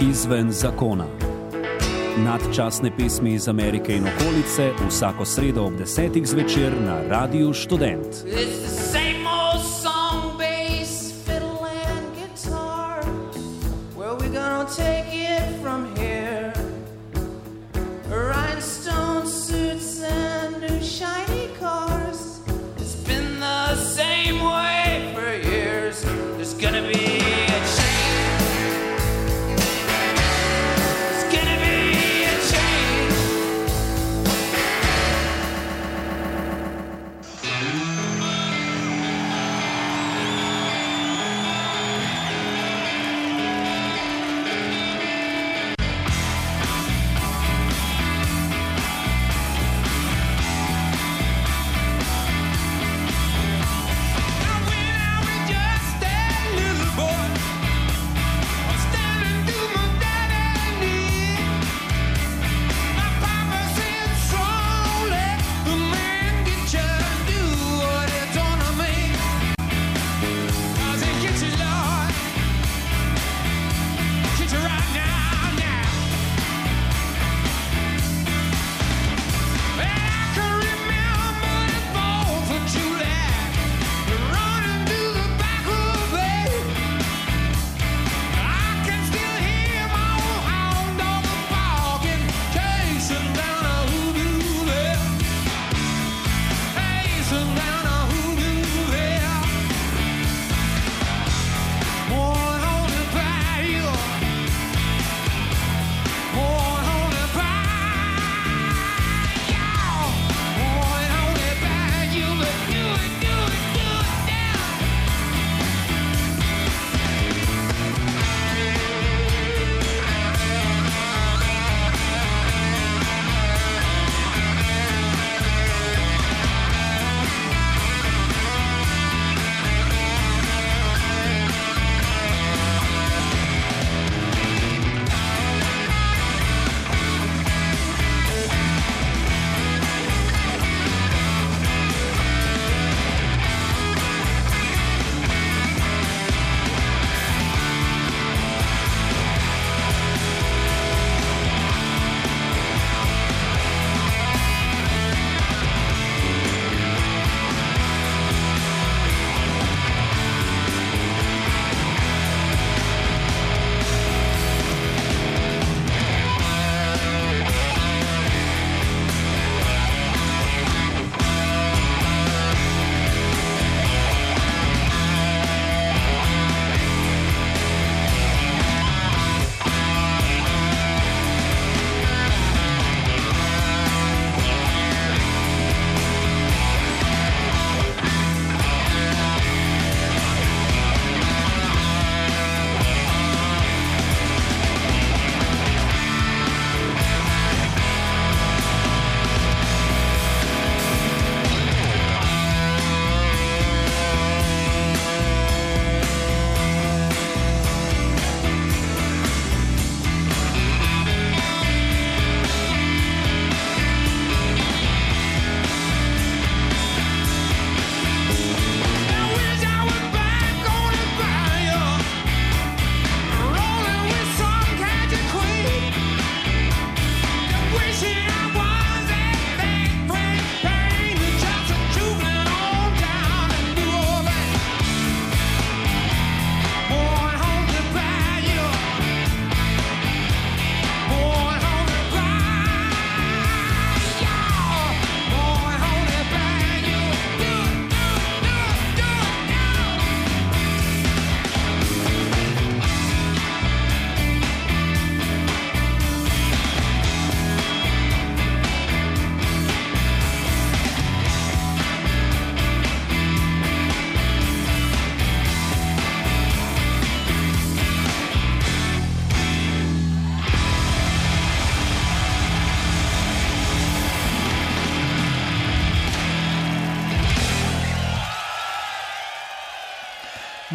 Izven zakona. Nadčasne pesmi iz Amerike in okolice vsako sredo ob 10. zvečer na Radiu Študent.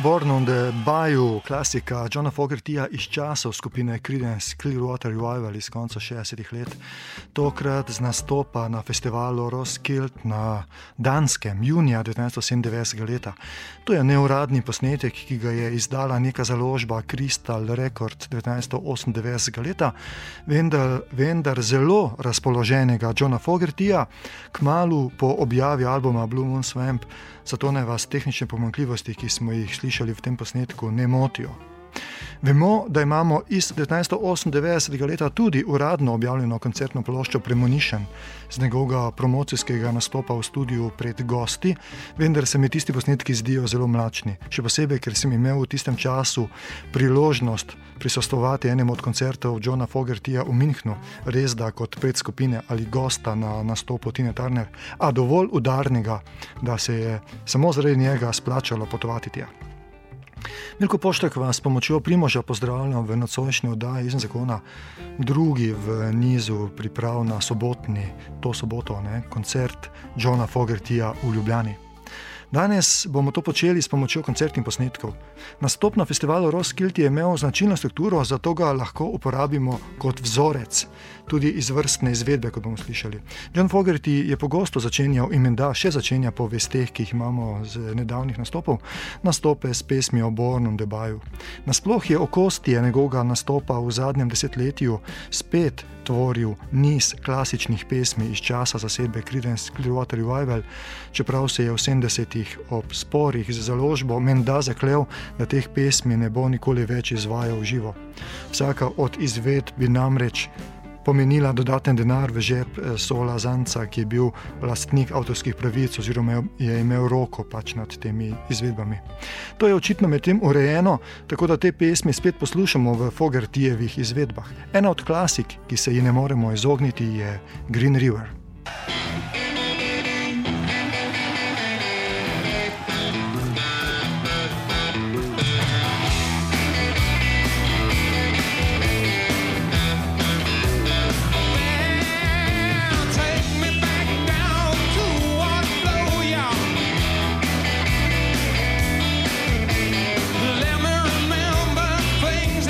Born on the Bayou, klasika Johna Fogertyja iz časov skupine Creedence Clearwater Revival iz konca 60-ih let. Tokrat z nastopa na festivalu Roskilde na Danskem, junija 1997 leta. To je neuradni posnetek, ki ga je izdala neka založba Crystal Record 1998 leta, vendar zelo razpoloženega Johna Fogertyja, kmalu po objavi albuma Blue Moon Swamp, zato naj vas tehnične pomanjkljivosti, ki smo jih slišali v tem posnetku, ne motijo. Vemo, da imamo iz 1998 leta tudi uradno objavljeno koncertno ploščo Premonition z njegovega promocijskega nastopa v studiu pred gosti, vendar se mi tisti posnetki zdijo zelo mlačni. Še posebej, ker sem imel v tistem času priložnost prisostvovati enemu od koncertov Johna Fogertyja v Münchnu, res da kot predskupine ali gosta na nastopu Tine Turner, a dovolj udarnega, da se je samo zaradi njega splačalo potovati tja. Milko Poštek vas s pomočjo Primoža pozdravljam v nocojšnji oddaji Izven zakona, drugi v nizu priprav na soboto, koncert Johna Fogertyja v Ljubljani. Danes bomo to počeli s pomočjo koncertnih posnetkov. Nastop na festivalu Roskilde je imel značilno strukturo, zato ga lahko uporabimo kot vzorec, tudi izvrstne izvedbe, kot bomo slišali. John Fogerty je pogosto začenjal in menda še začenja po vesteh, ki jih imamo z nedavnih nastopov, nastope s pesmijo Born on the Bayou. Nasploh je okostje njegovega nastopa v zadnjem desetletju spet tvoril niz klasičnih pesmi iz časa zasedbe Creedence Clearwater Revival, čeprav se je v 70-ih ob sporih z založbo menda zaklel, da teh pesmi ne bo nikoli več izvajal v živo. Vsaka od izvedb bi namreč pomenila dodaten denar v žep Sola Zanca, ki je bil lastnik avtorskih pravic oziroma je imel roko nad temi izvedbami. To je očitno med tem urejeno, tako da te pesmi spet poslušamo v Fogertyjevih izvedbah. Ena od klasik, ki se ji ne moremo izogniti, je Green River.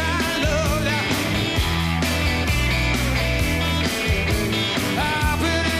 Put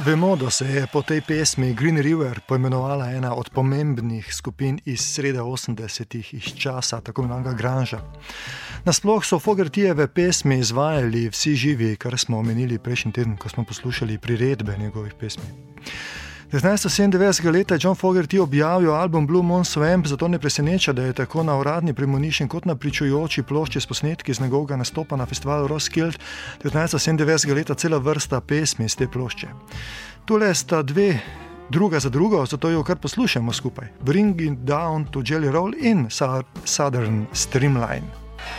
Vemo, da se je po tej pesmi Green River poimenovala ena od pomembnih skupin iz srede 80-ih, iz časa tako imenovanega grunga. Nasploh so Fogertyjeve pesmi izvajali vsi živi, kar smo omenili prejšnji teden, ko smo poslušali priredbe njegovih pesmi. 1997. leta je John Fogerty objavil album Blue Moon Swamp, zato ne preseneča, da je tako na uradni premonition kot na pričujoči plošči s posnetki z njegovega nastopa na festivalu Roskilde 1997. leta cela vrsta pesmi z te plošče. Tule sta dve druga za drugo, zato jo kar poslušamo skupaj. Bring It Down to Jelly Roll in Southern Streamline.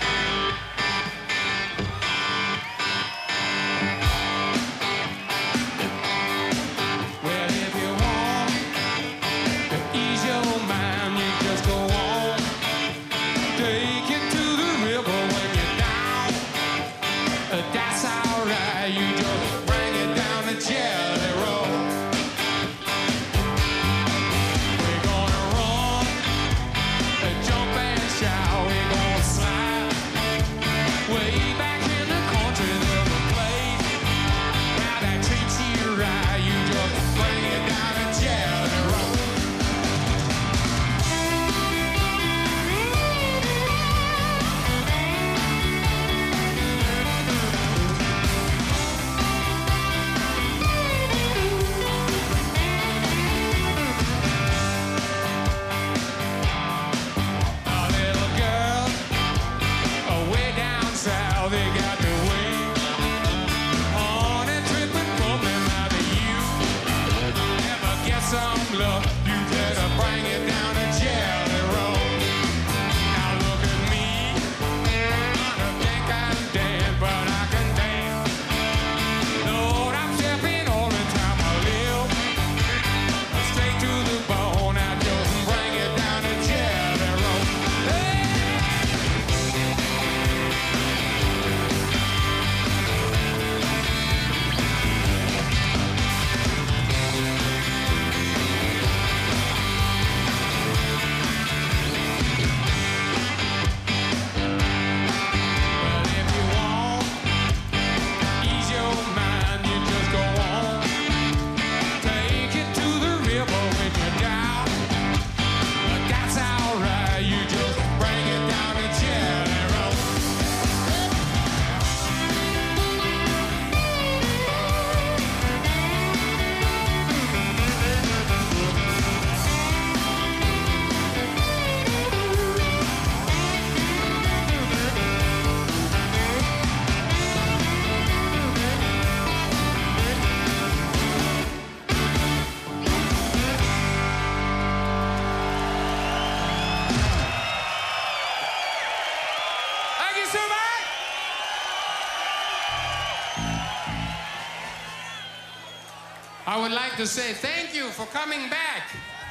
I would like to say thank you for coming back.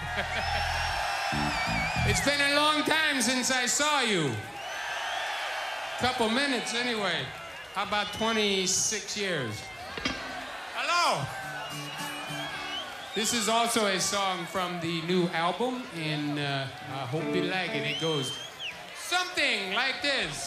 It's been a long time since I saw you. Couple minutes anyway. How about 26 years? Hello. This is also a song from the new album, and I hope you like it. It goes something like this.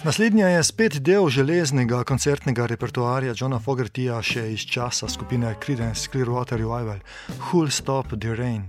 Naslednja je spet del železnega koncertnega repertoarja Johna Fogertyja še iz časa skupine Creedence Clearwater Revival, Who'll Stop the Rain.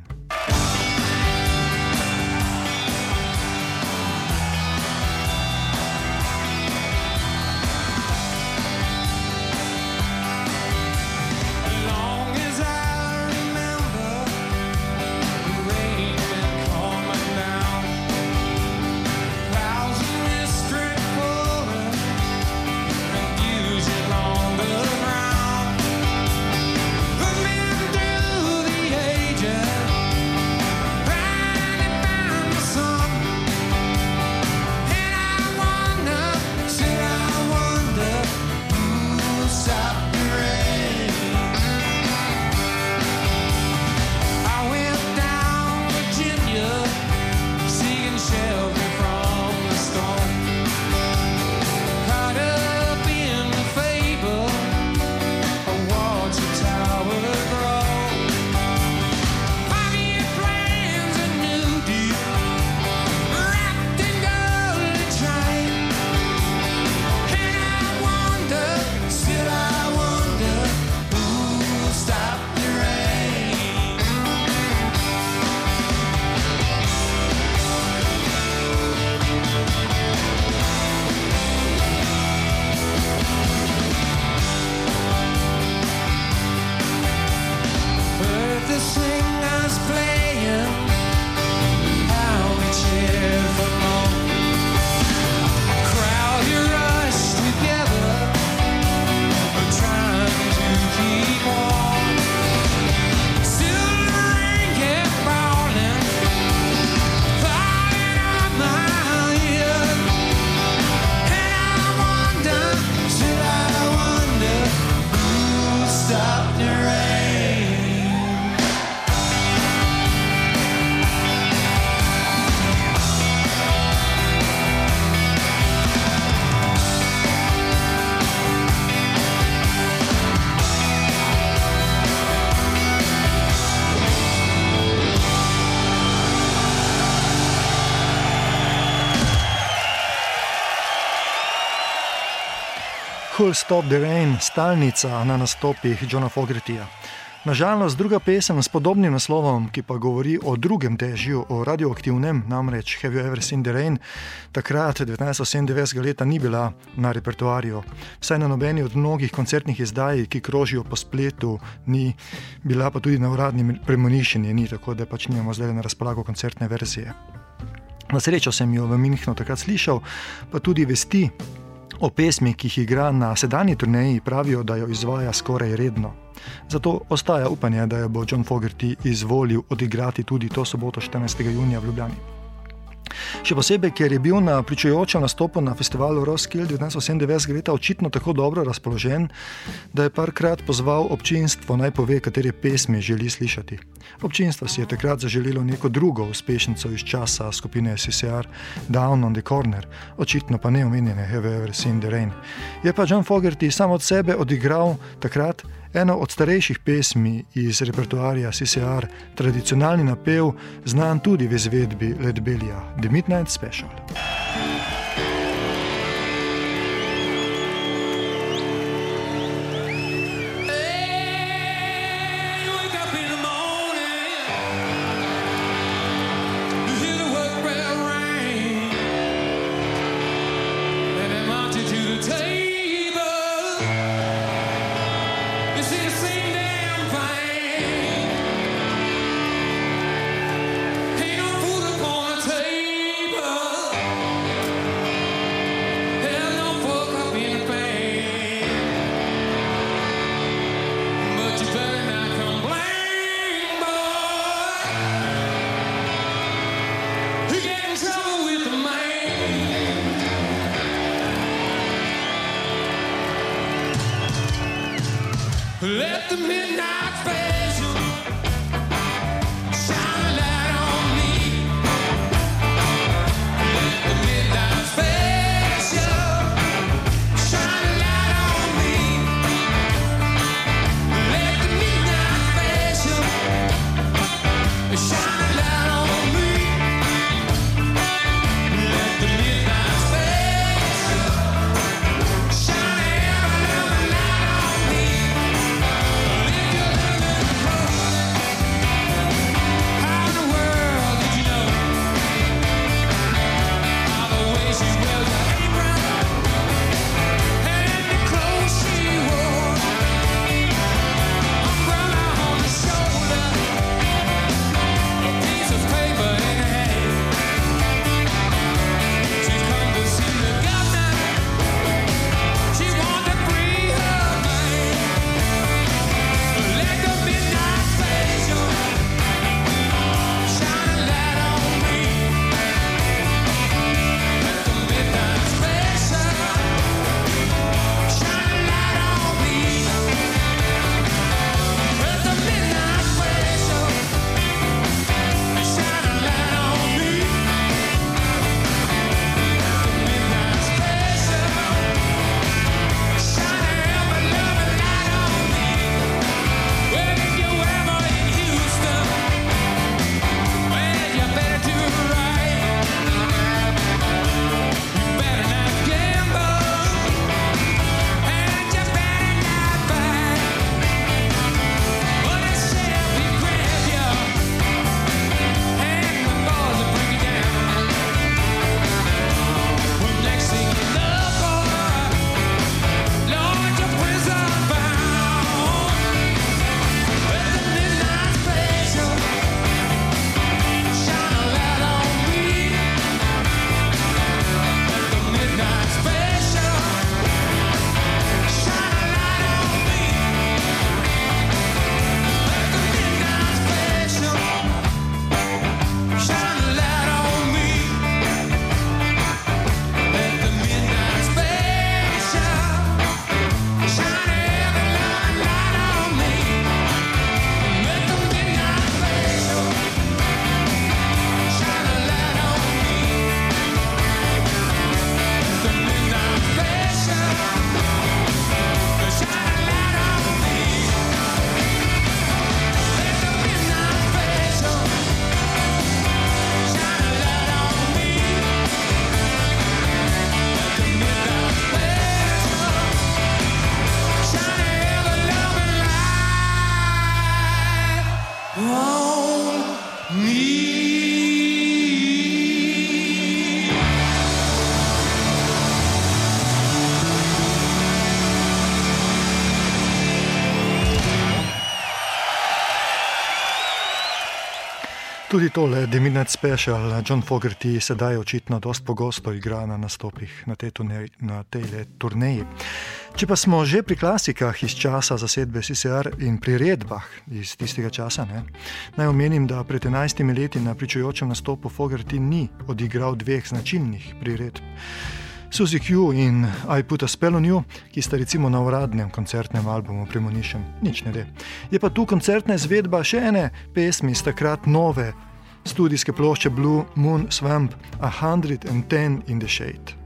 Who'll Stop the Rain, stalnica na nastopih Johna Fogertyja. Nažalost, druga pesem s podobnim naslovom, ki pa govori o drugem dežju, o radioaktivnem, namreč Have You Ever Seen the Rain, takrat 1997 leta ni bila na repertoarju. Vsaj na nobeni od mnogih koncertnih izdaj, ki krožijo po spletu, ni bila, pa tudi na uradni premoniščini ni, tako da pač nimamo zdaj na razpolago koncertne verzije. Na srečo sem jo v Münchnu takrat slišal, pa tudi vesti o pesmi, ki jih igra na sedanji turneji, pravijo, da jo izvaja skoraj redno. Zato ostaja upanje, da jo bo John Fogerty izvolil odigrati tudi to soboto 14. junija v Ljubljani. Še posebej, ker je bil na pričujočem nastopu na festivalu Roskilde 1997 leta očitno tako dobro razpoložen, da je parkrat pozval občinstvo naj pove, katere pesmi želi slišati. Občinstvo si je takrat zaželelo neko drugo uspešnico iz časa skupine CCR, Down on the Corner, očitno pa ne omenjene Have You Ever Seen the Rain. Je pa John Fogerty sam od sebe odigral takrat eno od starejših pesmi iz repertoarja CCR, tradicionalni napev, znan tudi v izvedbi Led Bellija, The Midnight Special. Let the midnight special shine a light on me. Let the midnight special shine a light on me. Let the midnight special shine a light on me. Let the midnight special Tudi tole The Midnight Special John Fogerty sedaj očitno dost pogosto igra na nastopih na tej turneji. Če pa smo že pri klasikah iz časa zasedbe CCR in priredbah iz tistega časa, naj omenim, da pred 11 leti na pričujočem nastopu Fogerty ni odigral dveh značilnih priredb. Suzy Q in I Put a Spell on You, ki sta recimo na uradnem koncertnem albumu Premonition, nič ne de. Je pa tu koncertna izvedba še ene pesmi iz takrat nove studijske plošče Blue Moon Swamp, 110 in the Shade.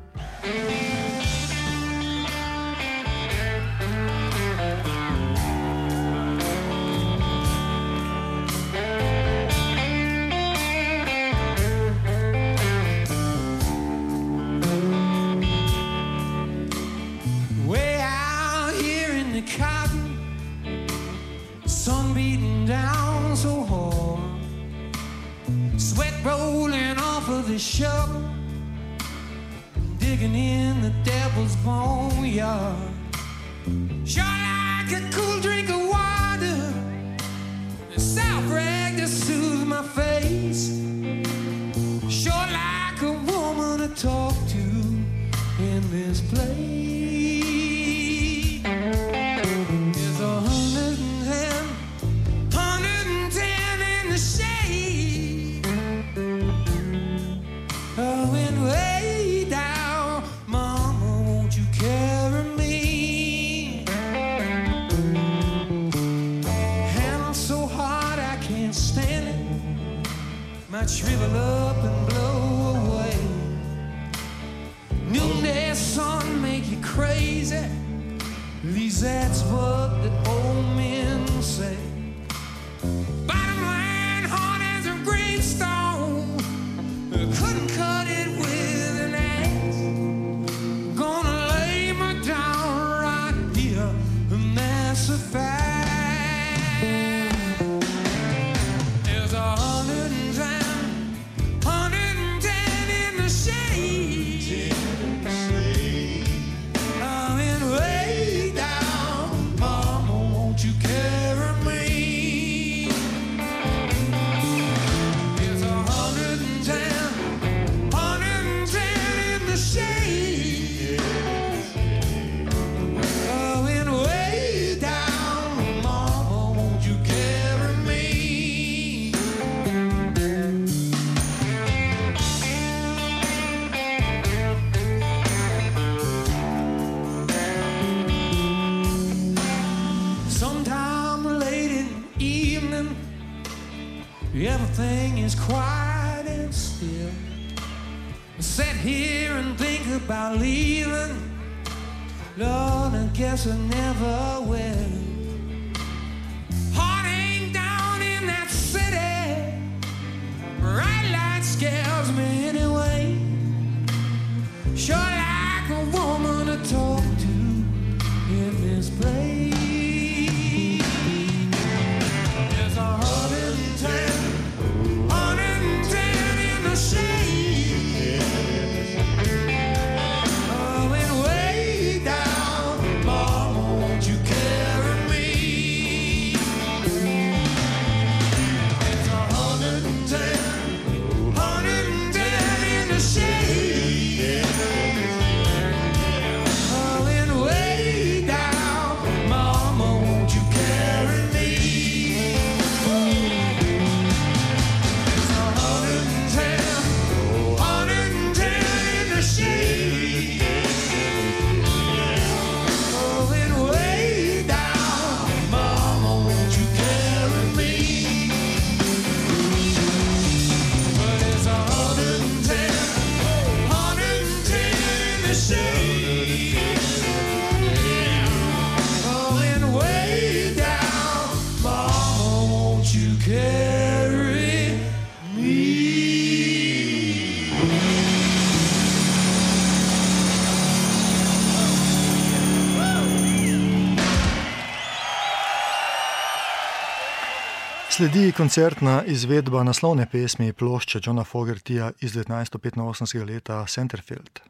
Shovel, digging in the devil's boneyard. Sure like a cool drink of water, a soft rag to soothe my face. Sure like a woman to talk to in this place. There's 110 in the shade. Going way down, Mama, won't you carry me? Handle so hard I can't stand it. Might shrivel up and blow away. Noonday sun make you crazy. At least that's what the old men say. Bottom line, hard as a gravestone. Couldn't cut it with an axe. Gonna lay me down right here, and that's a fact. There's 110 in the shade. I'm in way down, Mama, won't you carry me? There's 110 in the shade. Going way down, Mama, won't you carry me? Sometime late in the evening, everything is quiet and still. I sit here and think about leaving. Lord, I guess I never will. Heart ain't down in that city. Bright light scares me anyway. Sure like a woman to talk to in this place. There's 110 in the shade. Going way down, Mama, won't you carry me? It's 110 in the shade. Going way down, Mama, won't you carry me? It's 110 in the shade. Going way down, Mama, won't you carry me? But it's 110 in the shade. Going way down, Mama, won't you carry me? Sledi koncertna izvedba naslovne pesmi plošče Johna Fogertyja iz 1985 leta Centerfield.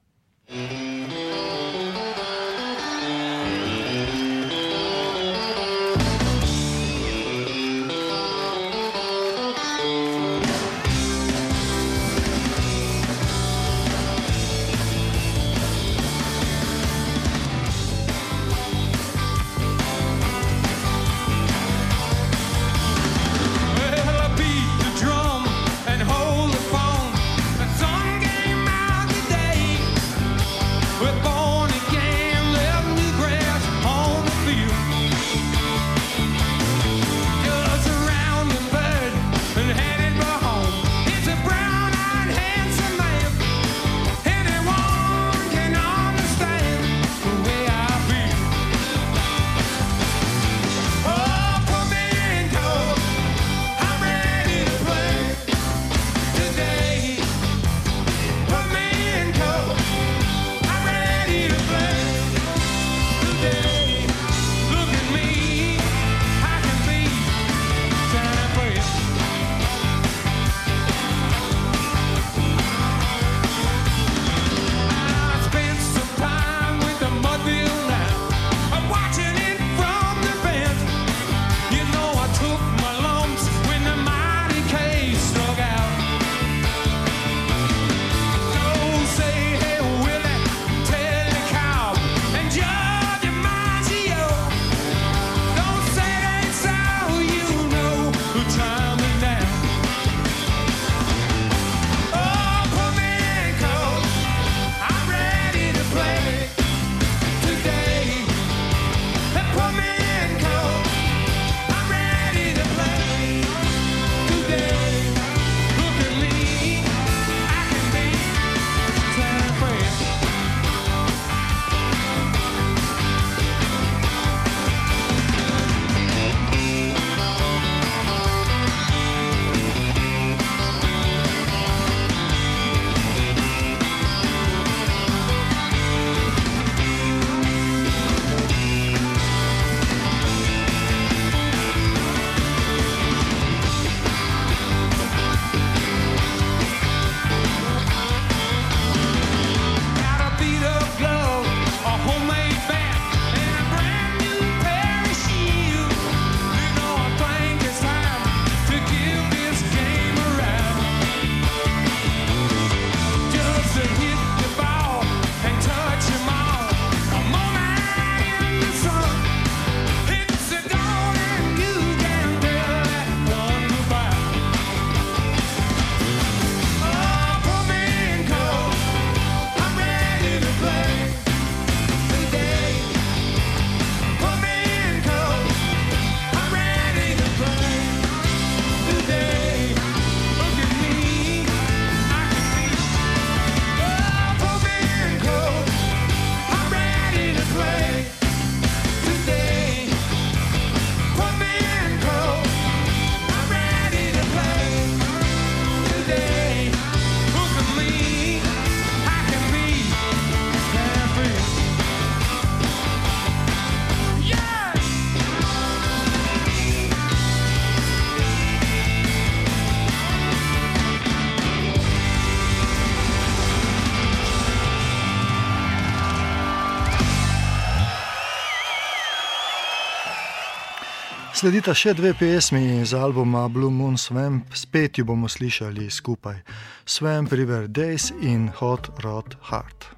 Sledita še dve pesmi iz albuma Blue Moon Swamp, spet ju bomo slišali skupaj. Swamp River Days in Hot Rod Heart.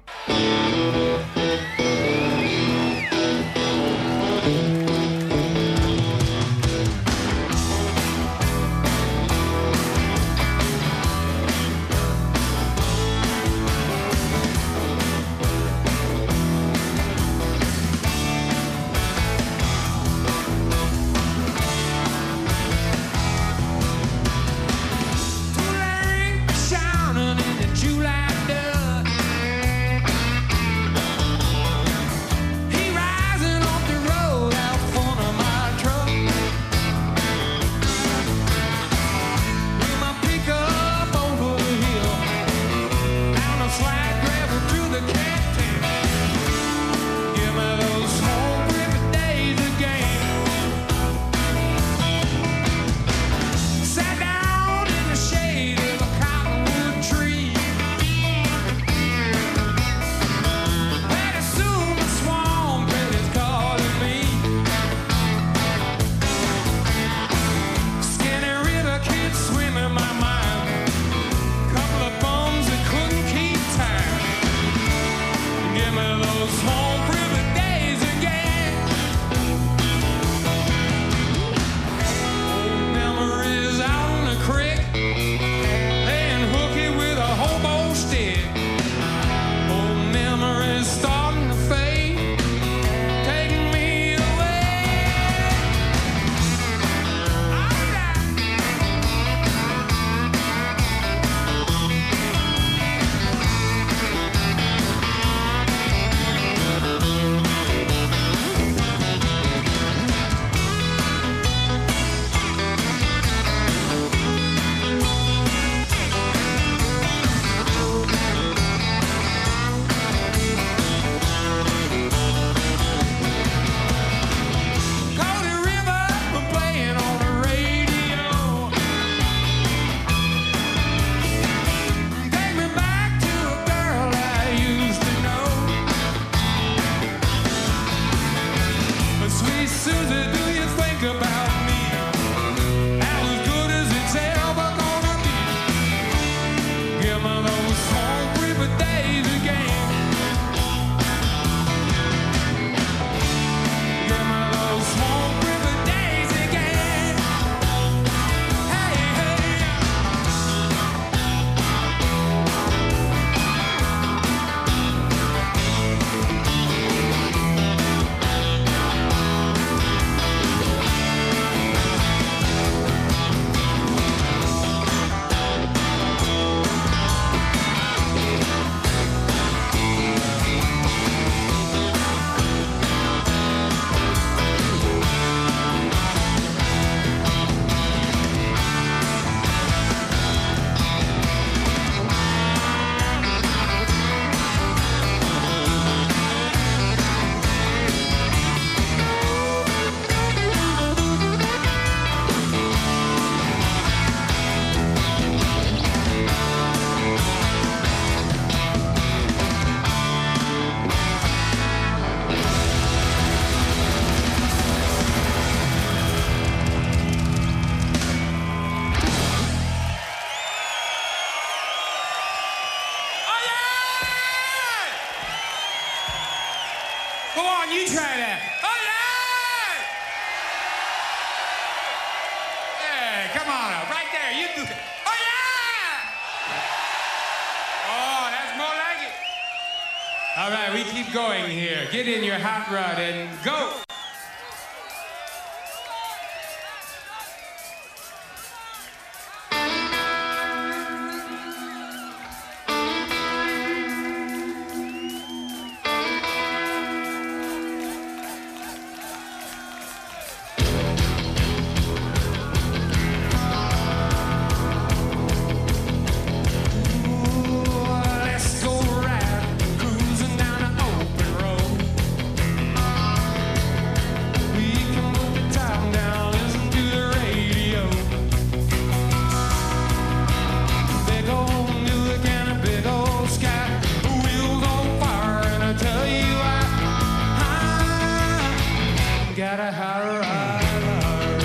All right, we keep going here. Get in your hot rod and go. Got a hot rod.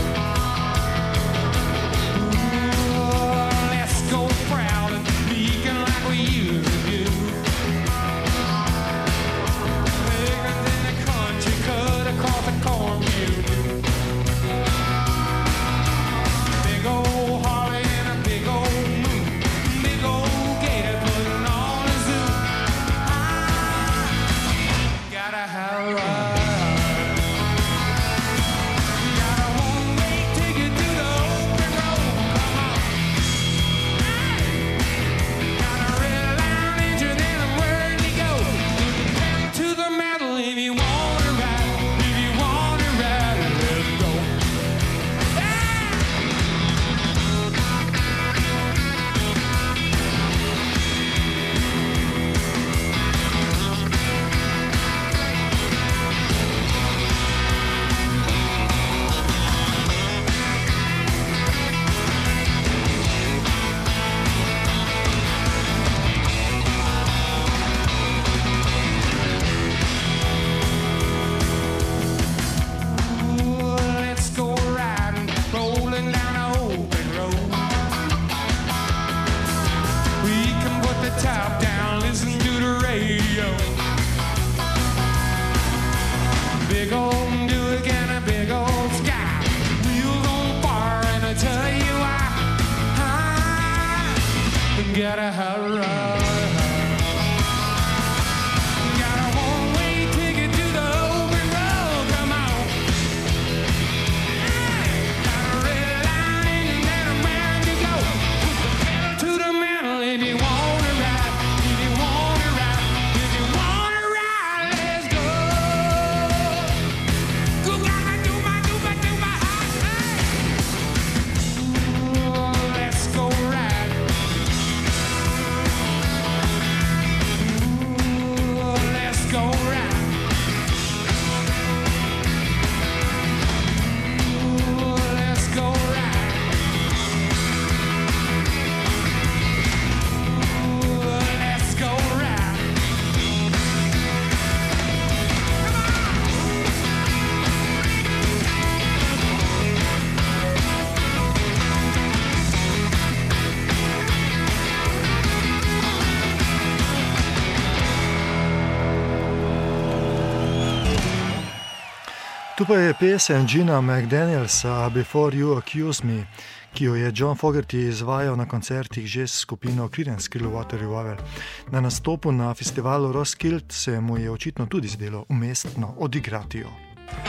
Tu pa je pesem Gina McDanielsa Before You Accuse Me, ki jo je John Fogerty izvajal na koncertih že s skupino Creedence Clearwater Revival. Na nastopu na festivalu Roskilde se mu je očitno tudi zdelo umestno odigrati jo.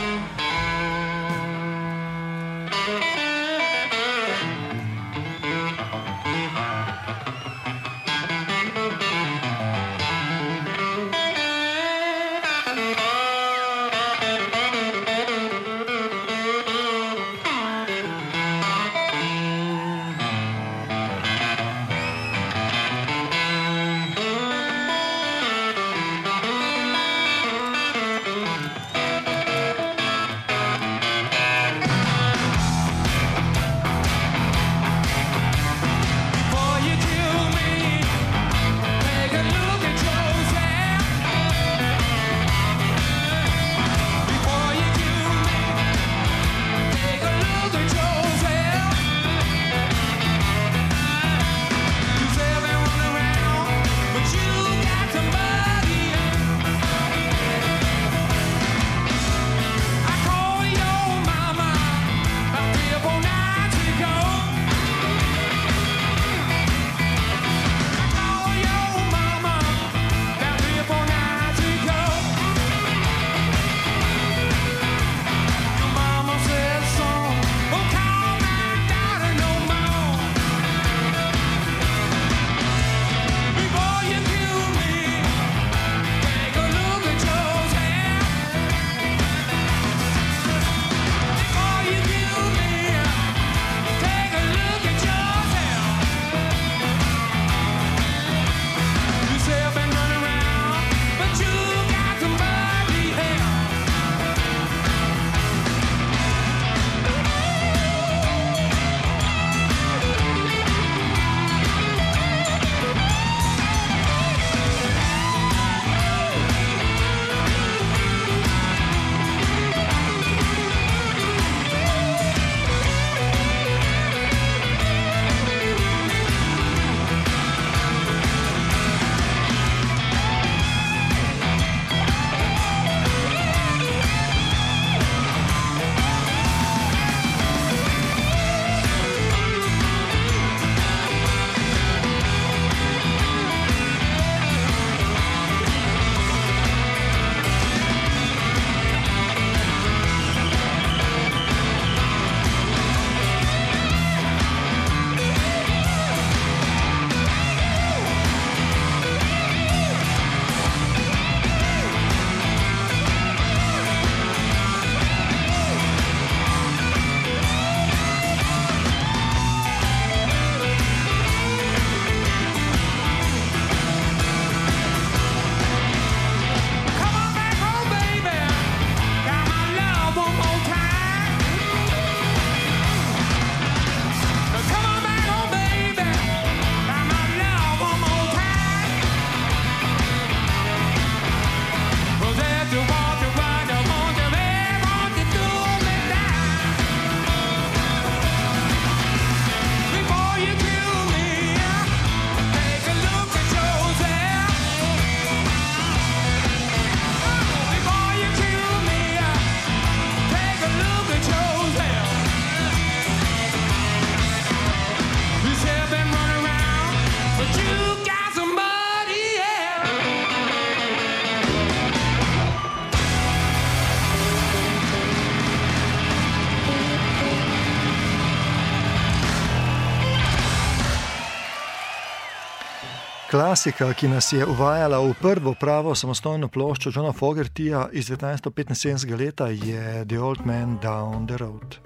Klasika, ki nas je uvajala v prvo pravo samostojno ploščo Johna Fogertyja iz 1975 leta, je The Old Man Down the Road.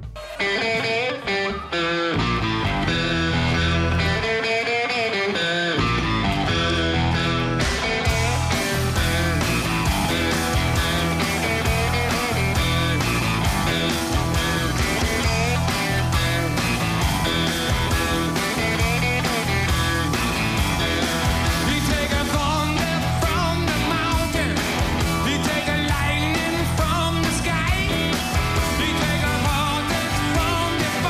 From the sky, we take a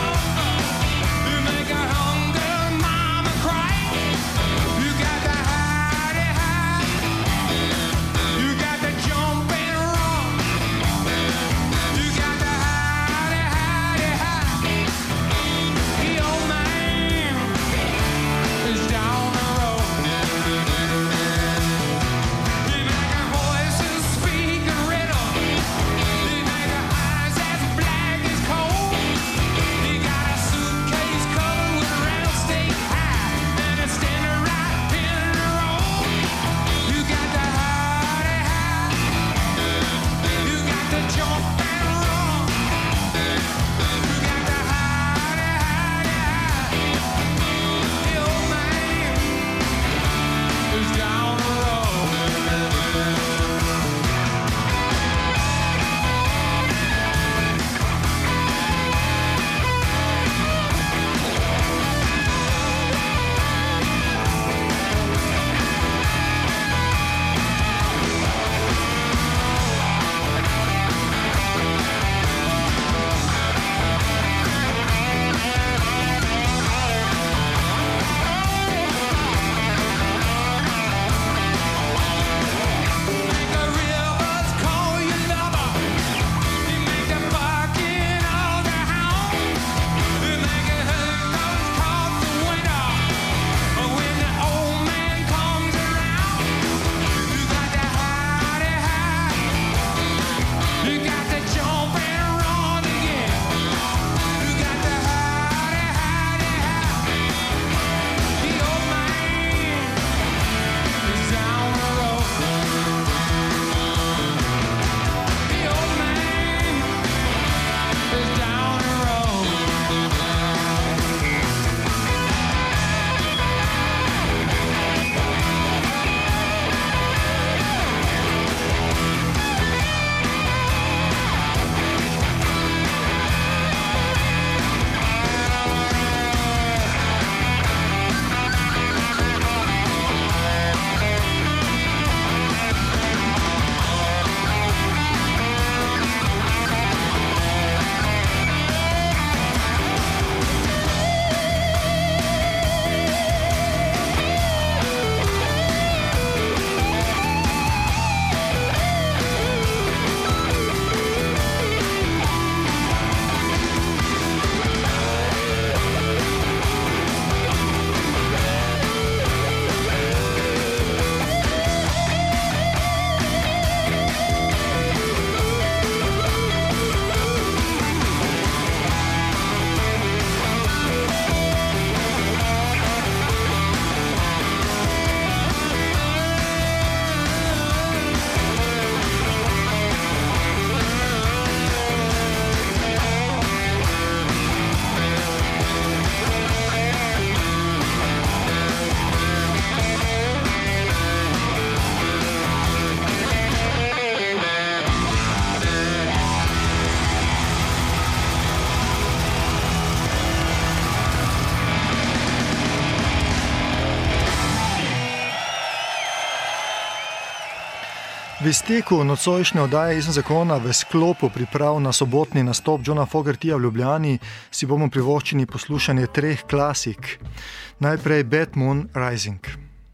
V izteku nocojšnje oddaje Izven zakona v sklopu priprav na sobotni nastop Johna Fogertyja v Ljubljani si bomo privoščili poslušanje 3 klasik. Najprej Bad Moon Rising.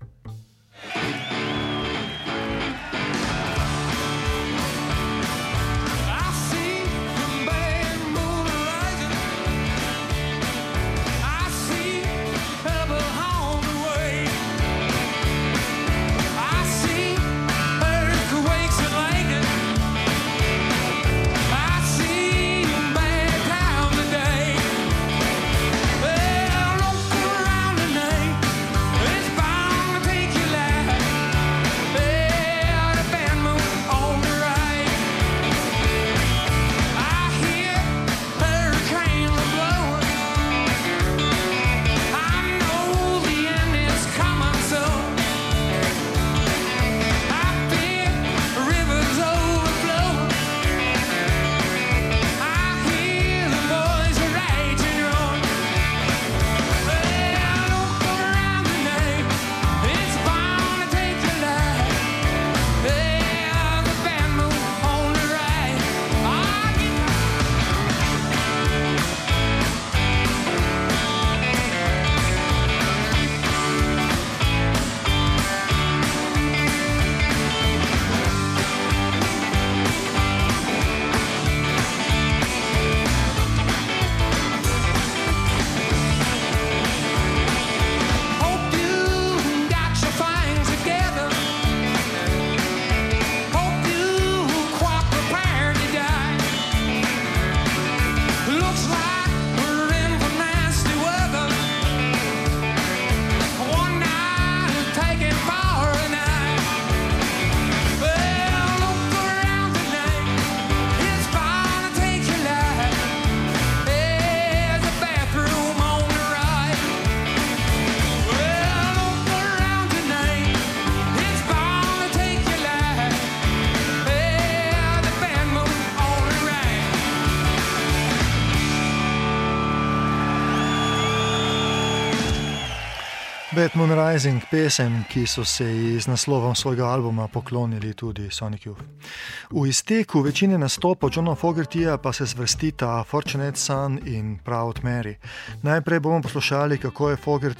Bad Moon Rising, pesem, ki so se ji z naslovom svojega albuma poklonili tudi Sonic Youth. V izteku večine nastopov Johna Fogertyja pa se zvrstita Fortunate Son in Proud Mary. Najprej bomo poslušali, kako je Fogerty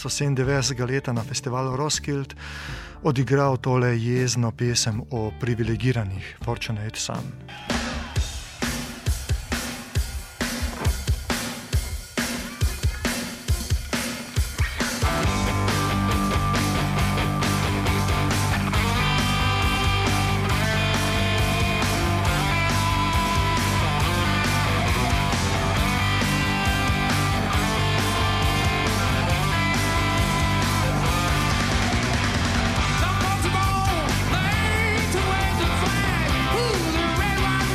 1997 leta na festivalu Roskilde odigral tole jezno pesem o privilegiranih Fortunate Son. Some folks are born made to wave the flag. Ooh, the red, white,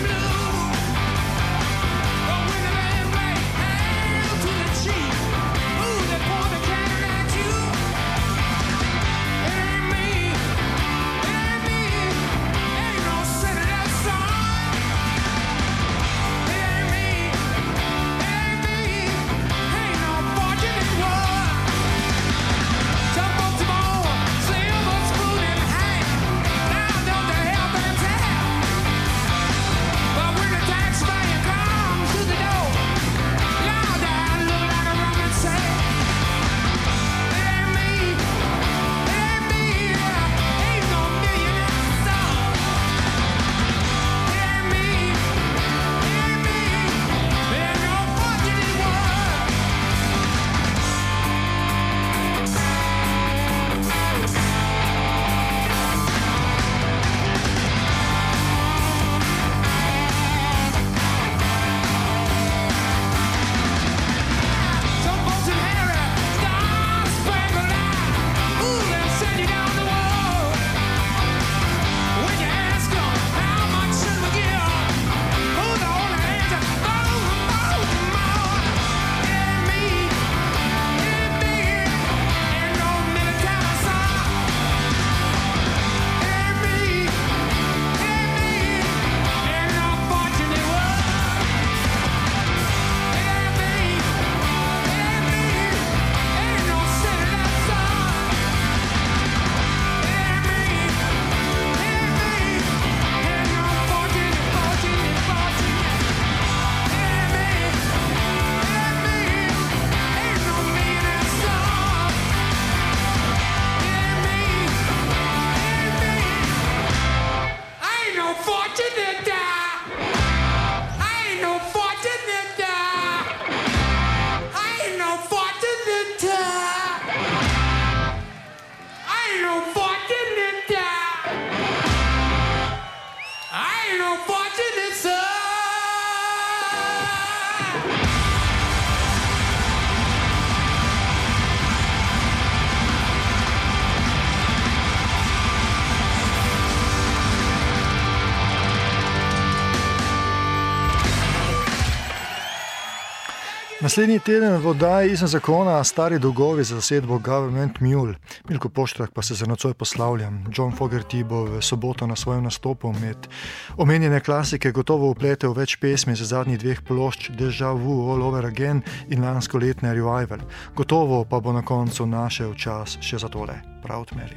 Naslednji teden v oddaji Izven zakona stari dolgovi za zasedbo Government Mule. Milko Poštrak pa se za nocoj poslavljam. John Fogerty bo v soboto na svojem nastopu med omenjene klasike gotovo upletel več pesmi za zadnjih 2 plošč Deja Vu, All Over Again in lansko letne Revival. Gotovo pa bo na koncu našel čas še za tole. Proud Mary.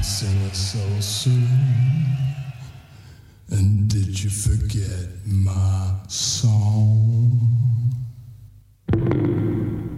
so soon? And did you forget my